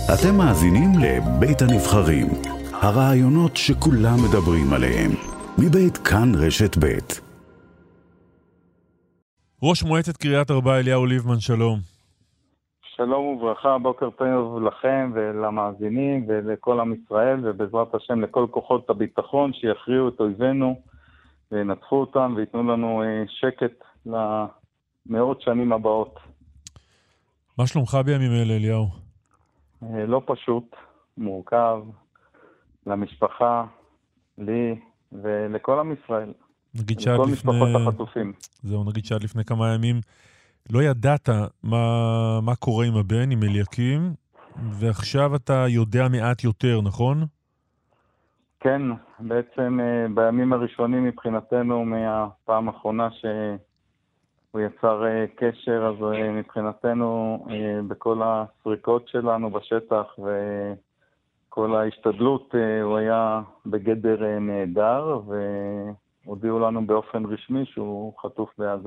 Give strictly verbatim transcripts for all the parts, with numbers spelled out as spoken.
אתם מאזינים לבית הנבחרים, הרעיונות שכולם מדברים עליהם, מבית כאן רשת בית. ראש מועצת קריית ארבע אליהו ליבמן, שלום. שלום וברכה, בוקר טוב לכם ולמאזינים ולכל עם ישראל, ובעזרת השם לכל כוחות הביטחון שיכריעו את אויבינו וינצחו אותם ויתנו לנו שקט למאות שנים הבאות. מה שלומך בימים אלה, אליהו? לא פשוט, מורכב, למשפחה, לי ולכל עם ישראל. נגיד שעד לכל לפני... משפחות החטופים. זהו, נגיד שעד לפני כמה ימים לא ידעת מה, מה קורה עם הבן, עם אליקים, ועכשיו אתה יודע מעט יותר, נכון? כן, בעצם בימים הראשונים מבחינתנו, מהפעם האחרונה שהוא יצר קשר, אז מבחינתנו בכל הסריקות שלנו בשטח וכל ההשתדלות הוא היה בגדר נהדר, והודיעו לנו באופן רשמי שהוא חטוף בעזה.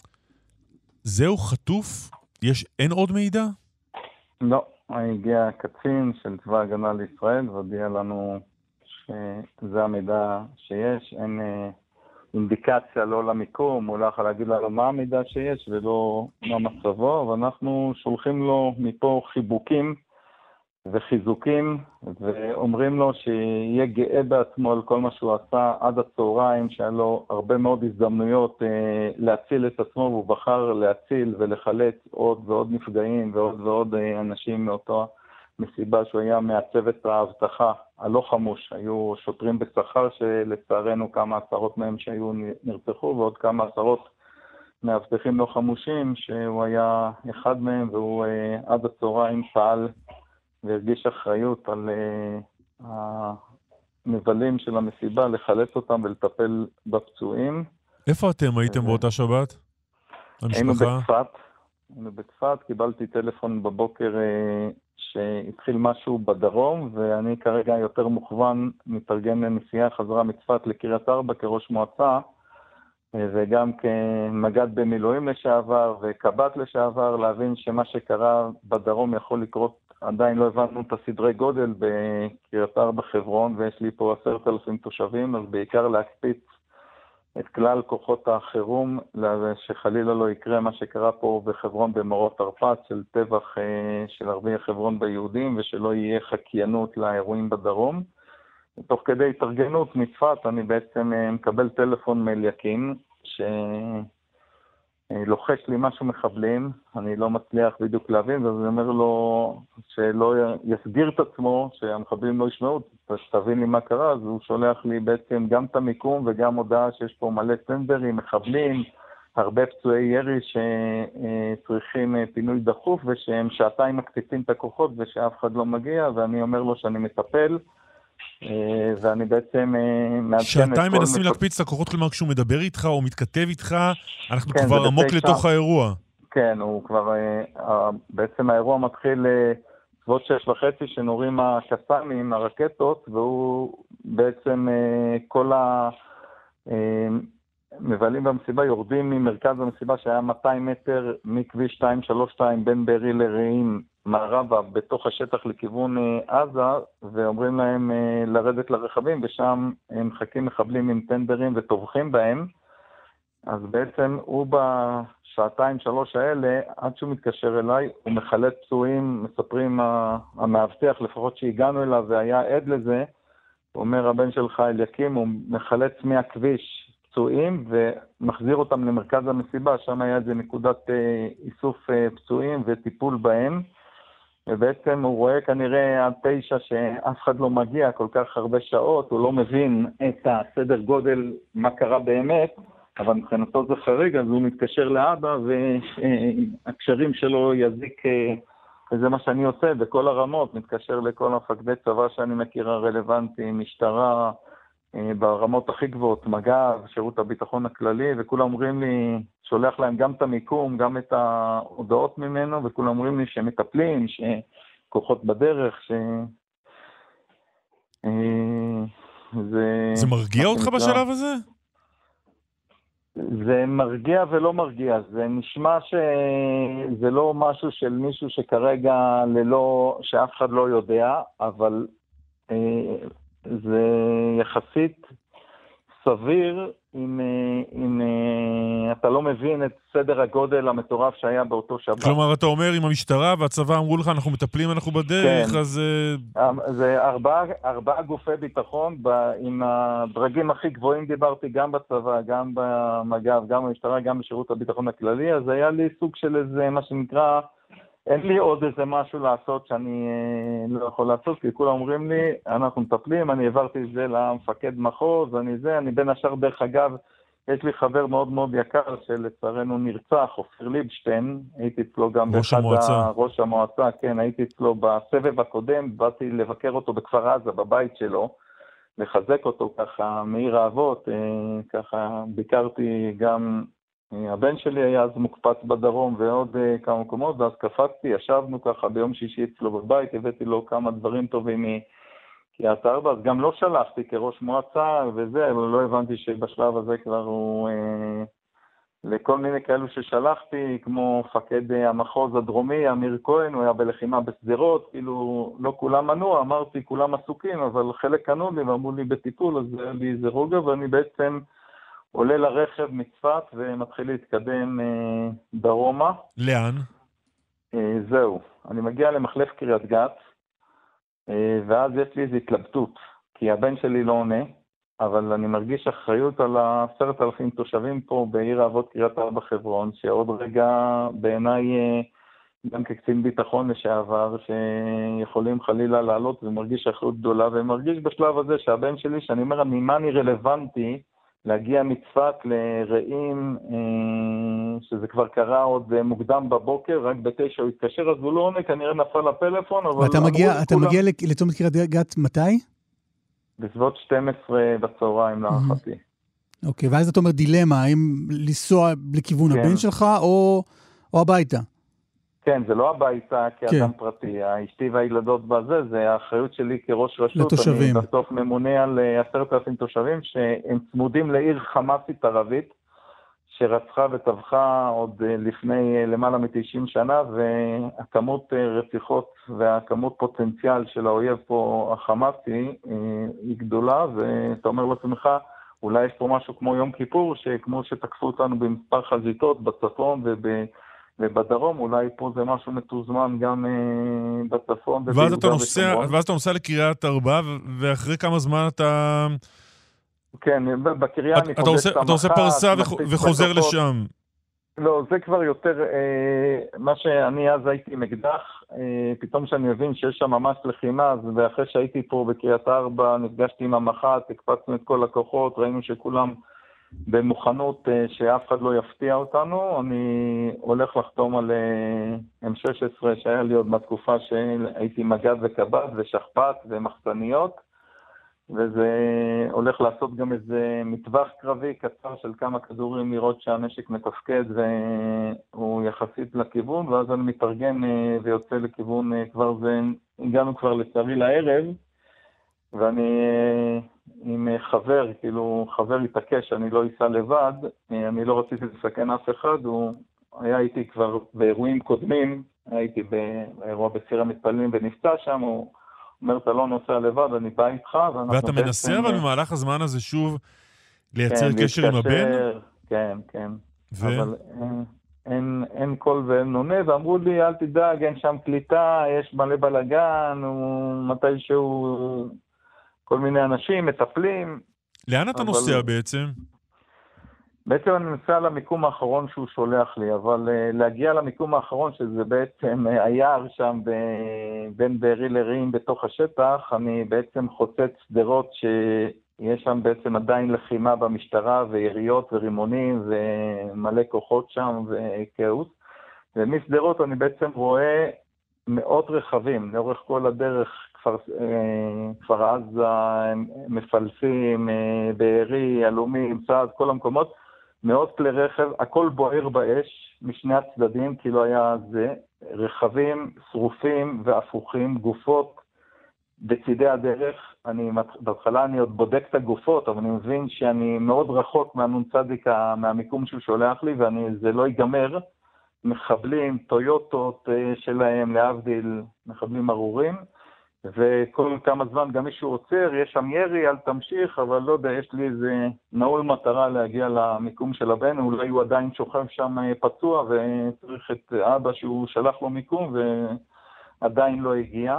זהו חטוף? יש, אין עוד מידע? לא, הגיע קצין של צבא הגנה לישראל והודיע לנו שזה המידע שיש, אין אה, אינדיקציה לא למיקום, הוא לא יכול להגיד לנו מה המידע שיש ולא מה מצבו, אבל אנחנו שולחים לו מפה חיבוקים וחיזוקים, ואומרים לו שיהיה גאה בעצמו על כל מה שהוא עשה עד הצהריים, שהיה לו הרבה מאוד הזדמנויות אה, להציל את עצמו, והוא בחר להציל ולחלץ עוד ועוד נפגעים ועוד ועוד אה, אנשים מאותו מסיבה שהוא היה מעצבת האבטחה הלא חמוש. היו שוטרים בשכר שלצערנו כמה עשרות מהם שהיו נרצחו, ועוד כמה עשרות מאבטחים לא חמושים שהוא היה אחד מהם, והוא אה, עד הצהריים פעל והרגיש אחריות על uh, המבלים של המסיבה, לחלץ אותם ולטפל בפצועים. איפה אתם הייתם ו... באותה שבת? המשפחה? היינו בצפת. היינו בצפת, קיבלתי טלפון בבוקר uh, שהתחיל משהו בדרום, ואני כרגע יותר מוכוון, מתארגן לנסיעה חזרה מצפת לקריית ארבע כראש מועצה, uh, וגם כמג"ד במילואים לשעבר וקב"ט לשעבר, להבין שמה שקרה בדרום יכול לקרות. עדיין לא הבנו את הסדרי גודל בקריית ארבע חברון, ויש לי פה עשרת אלפים תושבים, אז בעיקר להקפיץ את כלל כוחות החירום, שחלילה לא יקרה מה שקרה פה בחברון במורות תרפ"ט, של טבח של ערביי חברון ביהודים, ושלא יהיה חקיינות לאירועים בדרום. תוך כדי התארגנות מצפת, אני בעצם מקבל טלפון מאליקים, ש... לוחש לי משהו מחבלים, אני לא מצליח בדיוק להבין, אז אני אומר לו שלא יסגיר את עצמו, שהמחבלים לא ישמעו, תבין לי מה קרה, אז הוא שולח לי בעצם גם את המיקום וגם הודעה שיש פה מלא סנדרים, מחבלים, הרבה פצועי ירי שצריכים פינוי דחוף, ושהם שעתיים מקציצים את הכוחות ושאף אחד לא מגיע, ואני אומר לו שאני מטפל, ואני בעצם שעתיים מנסים להקפיץ את הכוחות, כלומר כשהוא מדבר איתך או מתכתב איתך, אנחנו כבר עמוק לתוך האירוע. כן, הוא כבר, בעצם האירוע מתחיל סביבות שש וחצי שנורים הקסאמים, הרקטות, והוא בעצם כל המבלים במסיבה יורדים ממרכז המסיבה שהיה מאתיים מטר מכביש שתיים שלוש שתיים בין בארי לרעים מערבה בתוך השטח לכיוון עזה, ואומרים להם לרדת לרכבים, ושם הם מחכים מחבלים עם טנדרים וטובחים בהם. אז בעצם הוא בשעתיים שלוש האלה, עד שהוא מתקשר אליי, הוא מחלץ פצועים, מספרים המאבטח, לפחות שהגענו אליו והיה עד לזה, הוא אומר, הבן שלך אליקים, הוא מחלץ מהכביש פצועים ומחזיר אותם למרכז המסיבה, שם היה איזה נקודת איסוף פצועים וטיפול בהם, ובעצם הוא רואה כנראה עד תשע שאף אחד לא מגיע כל כך הרבה שעות, הוא לא מבין את הסדר גודל, מה קרה באמת, אבל מבחינתו זה חריג, אז הוא מתקשר לאבא, והקשרים שלו יזיק, וזה מה שאני עושה בכל הרמות, מתקשר לכל המפקדי צבא שאני מכיר הרלוונטי, משטרה, ברמות הכי גבוהות, מג"ב, שירות הביטחון הכללי, וכולם אומרים לי, שולח להם גם את המיקום, גם את ההודעות ממנו, וכולם אומרים לי שהם מטפלים, שכוחות בדרך, ש... זה... זה מרגיע אותך בשלב הזה? זה מרגיע ולא מרגיע, זה נשמע שזה לא משהו של מישהו שכרגע ללא, שאף אחד לא יודע, אבל אה, זה יחסית סביר אם, אם אתה לא מבין את סדר הגודל המטורף שהיה באותו שבת. כלומר, אתה אומר, אם המשטרה והצבא אמרו לך, אנחנו מטפלים, אנחנו בדרך, כן. אז... זה ארבעה, ארבעה גופי ביטחון, עם הדרגים הכי גבוהים דיברתי, גם בצבא, גם במג"ב, גם במשטרה, גם בשירות הביטחון הכללי, אז היה לי סוג של איזה, מה שנקרא, אין לי עוד איזה משהו לעשות שאני לא יכול לעשות, כי כולם אומרים לי, אנחנו מטפלים, אני העברתי את זה למפקד מחוז, אני זה, אני בין השאר דרך אגב, יש לי חבר מאוד מאוד יקר שלצערנו נרצח, אופיר ליבשטיין, הייתי אצלו גם ראש המועצה. ראש המועצה, כן, הייתי אצלו בסבב הקודם, באתי לבקר אותו בכפר עזה, בבית שלו, לחזק אותו ככה מעיר האבות, ככה ביקרתי גם... הבן שלי היה אז מוקפץ בדרום ועוד uh, כמה מקומות, ואז קפצתי, ישבנו ככה ביום שישי אצלו בבית, הבאתי לו כמה דברים טובים מקריית ארבע, אז גם לא שלחתי כראש מועצה וזה, אבל לא הבנתי שבשלב הזה כבר הוא, uh, לכל מיני כאלו ששלחתי, כמו מפקד uh, המחוז הדרומי, אמיר כהן, הוא היה בלחימה בסדרות, כאילו לא כולם ענו, אמרתי כולם עסוקים, אבל חלק ענו לי ואמרו לי בטיפול, אז היה לי איזה רוגע, ואני בעצם... עולה לרכב מצפת ומתחיל להתקדם אה, דרומה. לאן? אה, זהו. אני מגיע למחלף קריית גת, אה, ואז יש לי איזו התלבטות, כי הבן שלי לא עונה, אבל אני מרגיש אחריות על עשרת אלפים תושבים פה בעיר האבות קריית ארבע חברון, שעוד רגע בעיניי אה, גם כקצין ביטחון לשעבר, שיכולים חלילה לעלות, ומרגיש אחריות גדולה, ומרגיש בשלב הזה שהבן שלי, שאני אומר, ממה אני רלוונטי, להגיע מצפת לרעים, שזה כבר קרה עוד מוקדם בבוקר, רק בתשע הוא התקשר, אז הוא לא עונה, כנראה נפל לפלאפון, אבל... ואתה מגיע, אתה מגיע לצומת קריית גת מתי? בסביבות שתים עשרה בצהריים להערכתי. אוקיי, ואז אתה אומר דילמה, האם לנסוע לכיוון הבן שלך או הביתה? כן, זה לא הביתה כאדם פרטי, האשתי והילדות בזה, זה האחריות שלי כראש רשות. לתושבים. אני בסוף ממונה על עשרת אלפים תושבים שהם צמודים לעיר חמאסית ערבית, שרצחה וטבחה עוד לפני למעלה מ-תשעים שנה, והכמות רציחות והכמות פוטנציאל של האויב פה החמאסי היא גדולה, ואתה אומר לעצמך, אולי יש פה משהו כמו יום כיפור, שכמו שתקפו אותנו במספר חזיתות בצפון וב... ובדרום, אולי פה זה משהו מתוזמן גם אה, בצפון. ואז אתה נוסע, ואז אתה נוסע לקריית ארבע, ואחרי כמה זמן אתה... כן, בקריה אני אתה עושה, אתה עושה פרסה וחוזר לשם. לא, זה כבר יותר, אה, מה שאני אז הייתי עם אקדח, אה, פתאום שאני מבין שיש שם ממש לחימה, ואחרי שהייתי פה בקריית ארבע, נפגשתי עם המח"ט, הקפצנו את כל הכוחות, ראינו שכולם... במוכנות שאף אחד לא יפתיע אותנו, אני הולך לחתום על אם שש עשרה שהיה לי עוד מהתקופה שהייתי מג"ד וקב"ט ושכפ"ץ ומחסניות, וזה הולך לעשות גם איזה מטווח קרבי קצר של כמה כדורים לראות שהנשק מתפקד והוא יחסית לכיוון, ואז אני מתארגן ויוצא לכיוון, כבר זה, הגענו כבר לצערי לערב, ואני עם חבר, כאילו חבר התעקש שאני לא אסע לבד, אני לא רציתי לסכן אף אחד, הוא היה איתי כבר באירועים קודמים, הייתי באירוע בסיר המתפללים ונפצע שם, הוא אומר, אתה לא נוסע לבד, אני בא איתך, ואתה מנסה אבל במהלך הזמן הזה שוב לייצר קשר עם הבן? כן, כן. אבל אין, אין קול ואין עונה, ואמרו לי, אל תדאג, אין שם קליטה, יש מלא בלגן, מתי שהוא... כל מיני אנשים, מטפלים. לאן אתה אבל... נוסע בעצם? בעצם אני נוסע למיקום האחרון שהוא שולח לי, אבל uh, להגיע למיקום האחרון, שזה בעצם uh, היער שם ב- בין בארי לרעים בתוך השטח, אני בעצם חוצץ סדרות שיש שם בעצם עדיין לחימה במשטרה, ויריות ורימונים, ומלא כוחות שם וכאוס. ומסדרות אני בעצם רואה מאות רכבים, לאורך כל הדרך, כפר, כפר עזה, מפלסים, בארי, אלומים, צעד, כל המקומות, מאות כלי רכב, הכל בוער באש משני הצדדים, כאילו היה זה, רכבים שרופים והפוכים, גופות בצידי הדרך, אני, בהתחלה אני עוד בודק את הגופות, אבל אני מבין שאני מאוד רחוק מהנון צדיקה, מהמיקום שהוא שולח לי, וזה לא ייגמר. מחבלים, טויוטות שלהם, להבדיל, מחבלים ארורים, וכל כמה זמן גם מישהו עוצר, יש שם ירי, אל תמשיך, אבל לא יודע, יש לי איזה נעול מטרה להגיע למיקום של הבן, אולי הוא עדיין שוכב שם פצוע, וצריך את אבא שהוא שלח לו מיקום, ועדיין לא הגיע.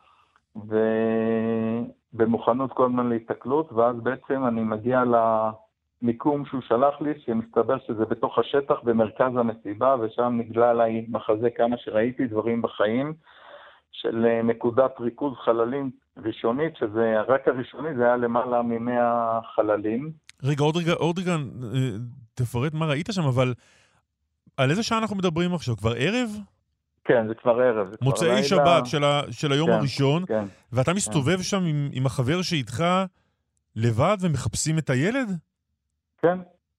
ובמוכנות כל הזמן להתקלות, ואז בעצם אני מגיע למיקום שהוא שלח לי, שמסתבר שזה בתוך השטח, במרכז המסיבה, ושם נגלה עליי מחזה כמה שראיתי, דברים בחיים, של נקודת ריכוז חללים ראשונית, שזה רק הראשוני, זה היה למעלה ממאה חללים. רגע, עוד רגע, עוד רגע, תפרט מה ראית שם, אבל על איזה שעה אנחנו מדברים עכשיו? כבר ערב? כן, זה כבר ערב. זה מוצאי כבר שבת לילה... של, ה, של היום כן, הראשון, כן, ואתה מסתובב כן. שם עם, עם החבר שאיתך לבד ומחפשים את הילד? כן.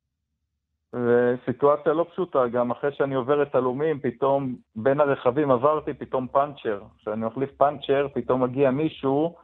וסיטואציה לא פשוטה, גם אחרי שאני עובר את הלומים, פתאום בין הרכבים עברתי פתאום פאנצ'ר. כשאני מחליף פאנצ'ר, פתאום מגיע מישהו,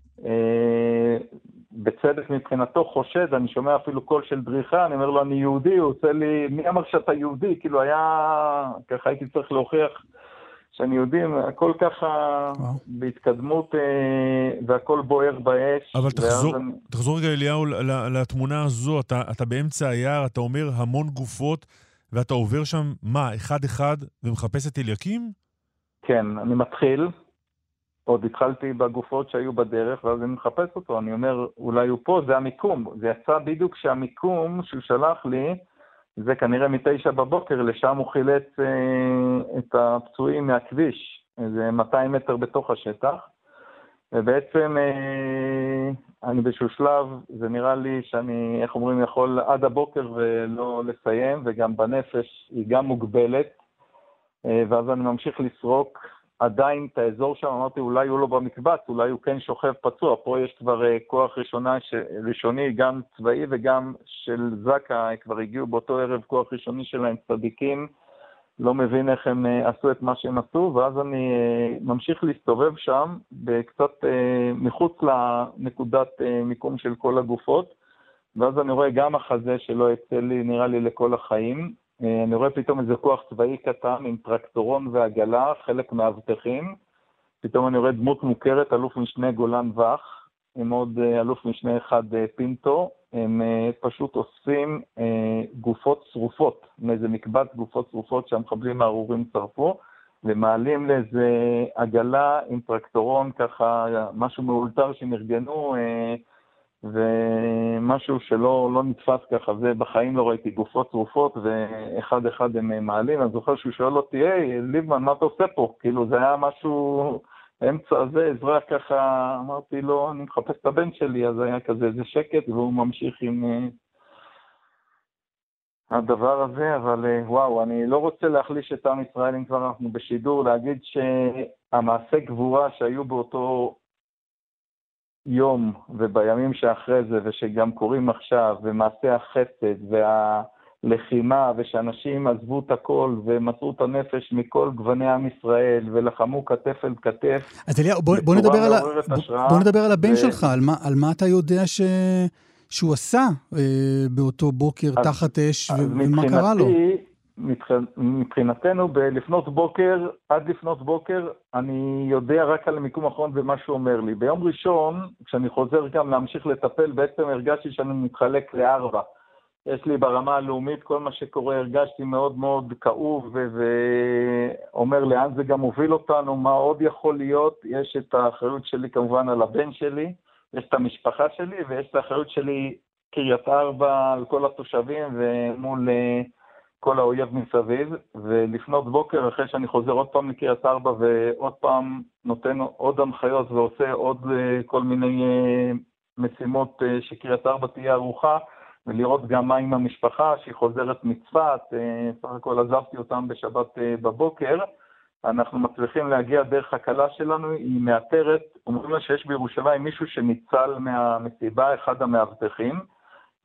אה, בצדק מבחינתו חושד, אני שומע אפילו קול של דריכה, אני אומר לו, אני יהודי, הוא עושה לי, מי אמר שאתה יהודי? כאילו היה, ככה הייתי צריך להוכיח שאני יהודי, הכל ככה וואו. בהתקדמות, אה, והכל בוער באש. אבל תחזור, אני... תחזור רגע אליהו לתמונה הזו, אתה, אתה באמצע היער, אתה אומר המון גופות, ואתה עובר שם, מה, אחד אחד, ומחפש את אליקים? כן, אני מתחיל, עוד התחלתי בגופות שהיו בדרך, ואז אני מחפש אותו, אני אומר, אולי הוא פה, זה המיקום, זה יצא בדיוק שהמיקום שהוא שלח לי, זה כנראה מתשע בבוקר, לשם הוא חילץ אה, את הפצועים מהכביש, זה מאתיים מטר בתוך השטח, ובעצם אה, אני באיזשהו שלב, זה נראה לי שאני, איך אומרים, יכול עד הבוקר ולא לסיים, וגם בנפש היא גם מוגבלת, אה, ואז אני ממשיך לסרוק עדיין את האזור שם, אמרתי אולי הוא לא במקבץ, אולי הוא כן שוכב פצוע, פה יש כבר uh, כוח ראשונה, ש... ראשוני, גם צבאי וגם של זקה, כבר הגיעו באותו ערב כוח ראשוני שלהם, צדיקים, לא מבין איך הם uh, עשו את מה שהם עשו, ואז אני uh, ממשיך להסתובב שם, קצת uh, מחוץ לנקודת uh, מיקום של כל הגופות, ואז אני רואה גם החזה שלא יצא לי, נראה לי לכל החיים, אני רואה פתאום איזה כוח צבאי קטן עם טרקטורון ועגלה, חלק מאבטחים. פתאום אני רואה דמות מוכרת, אלוף משנה גולן וח, עם עוד אלוף משנה אחד פינטו. הם פשוט אוספים גופות שרופות, מאיזה מקבץ גופות שרופות שהמחבלים הארורים צרפו, ומעלים לאיזה עגלה עם טרקטורון, ככה משהו מאולתר שנרגנו, ומשהו שלא לא נתפס ככה, זה בחיים לא ראיתי גופות צרופות, ואחד אחד הם מעלים, אני זוכר שהוא שואל אותי, היי, ליבמן, מה אתה עושה פה? כאילו זה היה משהו, אמצע הזה, עזרה ככה, אמרתי לו, אני מחפש את הבן שלי, אז היה כזה איזה שקט, והוא ממשיך עם הדבר הזה, אבל וואו, אני לא רוצה להחליש את עם ישראל, אם כבר אנחנו בשידור, להגיד שהמעשה גבורה שהיו באותו יום ובימים שאחרי זה, ושגם קוראים עכשיו, ומעשה החסד והלחימה, ושאנשים עזבו את הכל ומצאו את הנפש מכל גווני עם ישראל, ולחמו כתף אל כתף. אז אליהו, בוא, בוא, נדבר על, בוא, בוא נדבר על הבן ו... שלך, על מה, על מה אתה יודע ש... שהוא עשה אה, באותו בוקר אז, תחת אש, ו... ומה קרה לו? מבחינתנו, בלפנות בוקר, עד לפנות בוקר, אני יודע רק על המיקום האחרון ומה שהוא אומר לי. ביום ראשון, כשאני חוזר גם להמשיך לטפל, בעצם הרגשתי שאני מתחלק לארבע. יש לי ברמה הלאומית, כל מה שקורה, הרגשתי מאוד מאוד כאוב, ואומר לאן זה גם מוביל אותנו, מה עוד יכול להיות. יש את האחריות שלי כמובן על הבן שלי, יש את המשפחה שלי, ויש את האחריות שלי קריית ארבע על כל התושבים, ומול כל האויב מסביב, ולפנות בוקר, אחרי שאני חוזר עוד פעם לקריית ארבע, ועוד פעם נותן עוד הנחיות, ועושה עוד כל מיני משימות שקריית ארבע תהיה ערוכה, ולראות גם מה עם המשפחה, שהיא חוזרת מצפת, סך הכל עזבתי אותם בשבת בבוקר, אנחנו מצליחים להגיע דרך הקלה שלנו, היא מאתרת, אומרים לה שיש בירושלים מישהו שניצל מהמסיבה, אחד המאבטחים,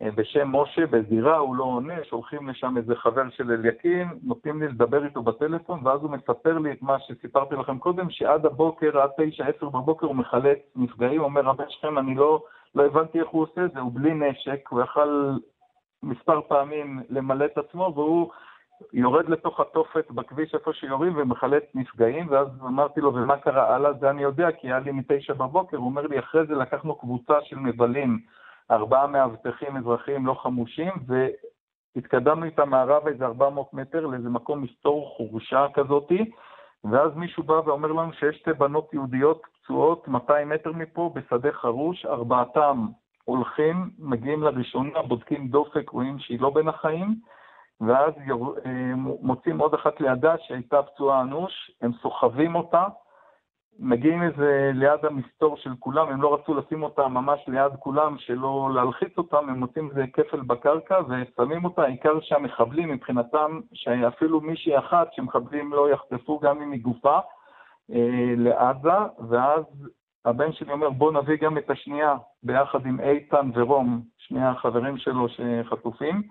בשם משה, בזירה, הוא לא עונה, שולחים לשם איזה חבר של אליקים, נותנים לי לדבר איתו בטלפון, ואז הוא מספר לי את מה שסיפרתי לכם קודם, שעד הבוקר, עד תשע עשר בבוקר, הוא מחלץ נפגעים, הוא אומר, הבן שלכם, אני לא, לא הבנתי איך הוא עושה את זה, הוא בלי נשק, הוא יכל מספר פעמים למלא את עצמו, והוא יורד לתוך התופת בכביש איפה שיורים ומחלץ נפגעים, ואז אמרתי לו, ומה קרה הלאה? זה אני יודע, כי היה לי מתשע בבוקר, הוא אומר לי, אחרי זה לקחנו קבוצה של מבלים, ארבעה מאבטחים אזרחיים לא חמושים, והתקדמנו איתם מערב איזה ארבע מאות מטר לאיזה מקום מסתור חורשה כזאתי, ואז מישהו בא ואומר לנו שיש שתי בנות יהודיות פצועות מאתיים מטר מפה בשדה חרוש, ארבעתם הולכים, מגיעים לראשונה, בודקים דופק, רואים שהיא לא בין החיים, ואז מוצאים עוד אחת לידה שהייתה פצועה אנוש, הם סוחבים אותה, מגיעים איזה ליד המסתור של כולם, הם לא רצו לשים אותה ממש ליד כולם, שלא להלחיץ אותם, הם מוצאים איזה כפל בקרקע ושמים אותה, העיקר שהמחבלים מבחינתם, שאפילו מישהי אחת שמחבלים לא יחטפו גם אם היא גופה אה, לעזה, ואז הבן שלי אומר בוא נביא גם את השנייה, ביחד עם איתן ורום, שני החברים שלו שחטופים,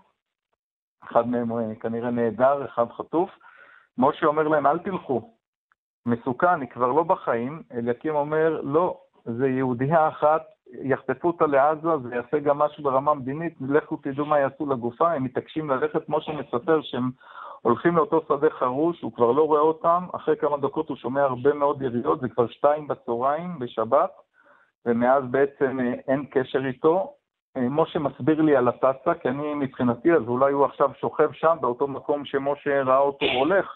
אחד מהם כנראה נהדר, אחד חטוף, משה אומר להם אל תלכו, מסוכן, היא כבר לא בחיים, אליקים אומר, לא, זה יהודיה אחת, יחטפו אותה לעזה, זה יעשה גם משהו ברמה מדינית, לכו תדעו מה יעשו לגופה, הם מתעקשים ללכת, כמו שמספר שהם הולכים לאותו שדה חרוש, הוא כבר לא רואה אותם, אחרי כמה דקות הוא שומע הרבה מאוד יריות, זה כבר שתיים בצהריים בשבת, ומאז בעצם אין קשר איתו, משה מסביר לי על הטסה, כי אני מבחינתי, אז אולי הוא עכשיו שוכב שם, באותו מקום שמשה ראה אותו הולך,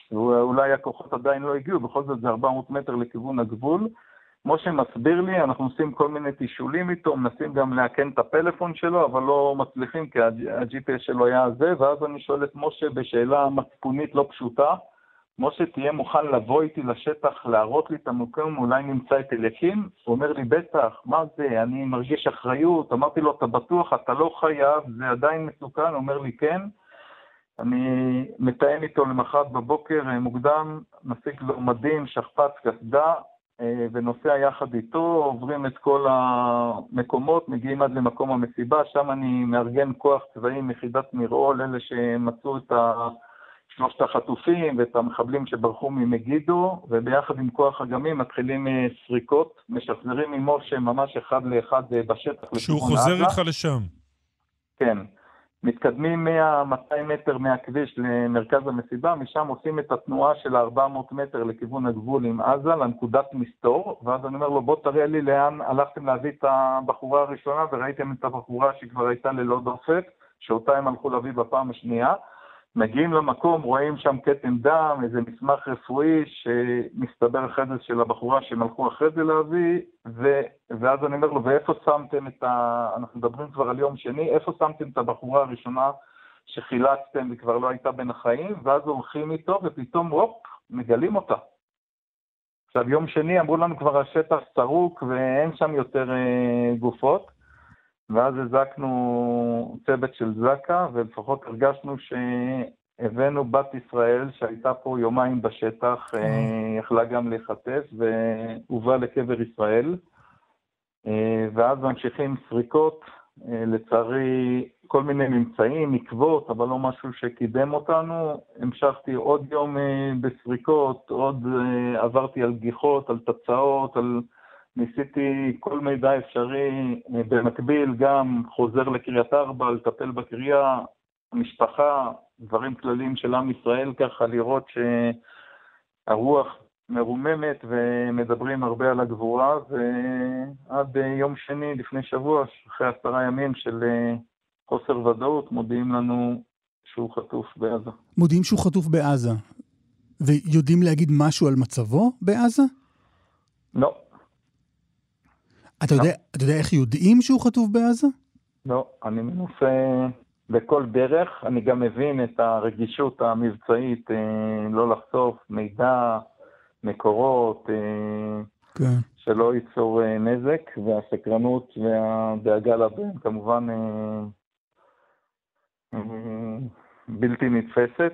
ואולי הכוחות עדיין לא הגיעו, בכל זאת זה ארבע מאות מטר לכיוון הגבול. משה מסביר לי, אנחנו עושים כל מיני תישולים איתו, מנסים גם להקן את הפלאפון שלו, אבל לא מצליחים, כי ה-ג'י פי אס שלו היה זה, ואז אני שואל את משה בשאלה מצפונית לא פשוטה, משה תהיה מוכן לבוא איתי לשטח, להראות לי את המקום, אולי נמצא את אליקים? הוא אומר לי, בטח, מה זה? אני מרגיש אחריות, אמרתי לו, אתה בטוח, אתה לא חייב, זה עדיין מסוכן, הוא אומר לי, כן. אני מתאם איתו למחרת בבוקר מוקדם, מסיק לו מדים, שכפ"ץ, קסדה, ונוסע יחד איתו, עוברים את כל המקומות, מגיעים עד למקום המסיבה, שם אני מארגן כוח צבאי מיחידת מירעול, אלה שמצאו את שלושת החטופים ואת המחבלים שברחו ממגידו, וביחד עם כוח אגמים מתחילים סריקות, משחזרים עם משה ממש אחד לאחד בשטח. שהוא חוזר איתך לשם. כן. מתקדמים מאה מאתיים מטר מהכביש למרכז המסיבה, משם עושים את התנועה של ארבע מאות מטר לכיוון הגבול עם עזה, לנקודת מסתור, ואז אני אומר לו, בוא תראה לי לאן הלכתם להביא את הבחורה הראשונה, וראיתם את הבחורה שכבר הייתה ללא דופק, שאותה הם הלכו להביא בפעם השנייה, מגיעים למקום, רואים שם קטן דם, איזה מסמך רפואי שמסתבר אחרי זה של הבחורה שהם הלכו אחרי זה להביא, ו... ואז אני אומר לו, ואיפה שמתם את ה... אנחנו מדברים כבר על יום שני, איפה שמתם את הבחורה הראשונה שחילצתם וכבר לא הייתה בין החיים, ואז הולכים איתו ופתאום, הופ, מגלים אותה. עכשיו, יום שני אמרו לנו כבר השטח סרוק ואין שם יותר אה, גופות, ואז הזקנו צוות של זקה, ולפחות הרגשנו שהבאנו בת ישראל שהייתה פה יומיים בשטח, יכלה גם להיחטף, והובא לקבר ישראל. ואז ממשיכים סריקות, לצערי כל מיני ממצאים, עקבות, אבל לא משהו שקידם אותנו. המשכתי עוד יום בסריקות, עוד עברתי על גיחות, על תצאות, על... ניסיתי כל מידע אפשרי, במקביל גם חוזר לקריית ארבע, לטפל בקריה, המשפחה, דברים כלליים של עם ישראל, ככה לראות שהרוח מרוממת ומדברים הרבה על הגבורה, ועד יום שני לפני שבוע, אחרי עשרה ימים של חוסר ודאות, מודיעים לנו שהוא חטוף בעזה. מודיעים שהוא חטוף בעזה, ויודעים להגיד משהו על מצבו בעזה? לא. אתה יודע, אתה יודע איך יודעים שהוא חטוף בעזה? לא, אני מנסה בכל דרך, אני גם מבין את הרגישות המבצעית, לא לחשוף מידע, מקורות, כן. שלא ייצור נזק, והסקרנות והדאגה לבן כמובן בלתי נתפסת.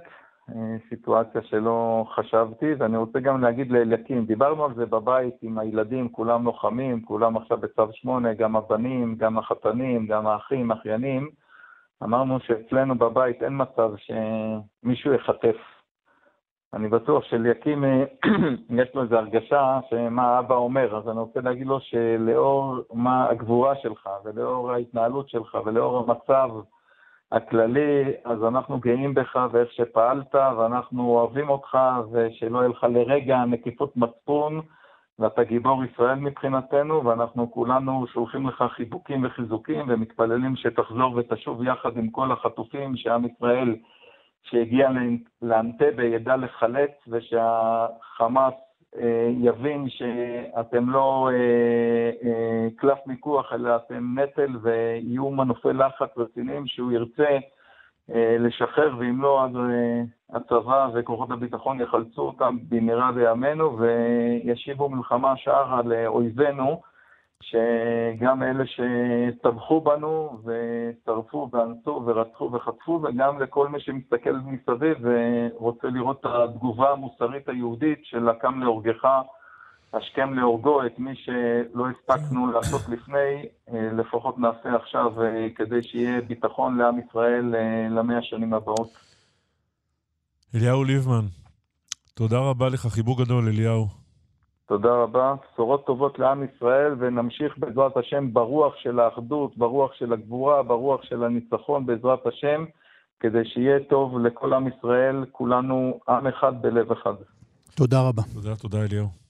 סיטואציה שלא חשבתי, ואני רוצה גם להגיד לאליקים, דיברנו על זה בבית עם הילדים, כולם לוחמים, כולם עכשיו בצו שמונה, גם הבנים, גם החתנים, גם האחים, אחיינים, אמרנו שאצלנו בבית אין מצב שמישהו יחטף. אני בטוח שאליקים יש לו איזו הרגשה שמה האבא אומר, אז אני רוצה להגיד לו שלאור מה הגבורה שלך, ולאור ההתנהלות שלך, ולאור המצב הכללי, אז אנחנו גאים בך ואיך שפעלת, ואנחנו אוהבים אותך, ושלא יהיה לך לרגע נקיפות מצפון, ואתה גיבור ישראל מבחינתנו, ואנחנו כולנו שולחים לך חיבוקים וחיזוקים, ומתפללים שתחזור ותשוב יחד עם כל החטופים, שעם ישראל שהגיע לאנטבה ידע לחלץ, ושהחמאס אה, יבין שאתם לא אה, אה, קלף מיקוח, אלא אתם נטל, ויהיו מנופי לחץ רציניים שהוא ירצה אה, לשחרר, ואם לא, אז אה, הצבא וכוחות הביטחון יחלצו אותם במהרה בימינו, וישיבו מלחמה שערה לאויבינו, שגם אלה שטבחו בנו ושרפו ואנסו ורצחו וחטפו, וגם לכל מי שמסתכל מסביב ורוצה לראות את התגובה המוסרית היהודית של הקם להורגך, השכם להורגו, את מי שלא הספקנו לעשות לפני, לפחות נעשה עכשיו כדי שיהיה ביטחון לעם ישראל למאה השנים הבאות. אליהו ליבמן, תודה רבה לך, חיבוק גדול אליהו. תודה רבה, בשורות טובות לעם ישראל, ונמשיך בעזרת השם ברוח של האחדות, ברוח של הגבורה, ברוח של הניצחון בעזרת השם, כדי שיהיה טוב לכל עם ישראל, כולנו עם אחד בלב אחד. תודה רבה. תודה, תודה אליהו.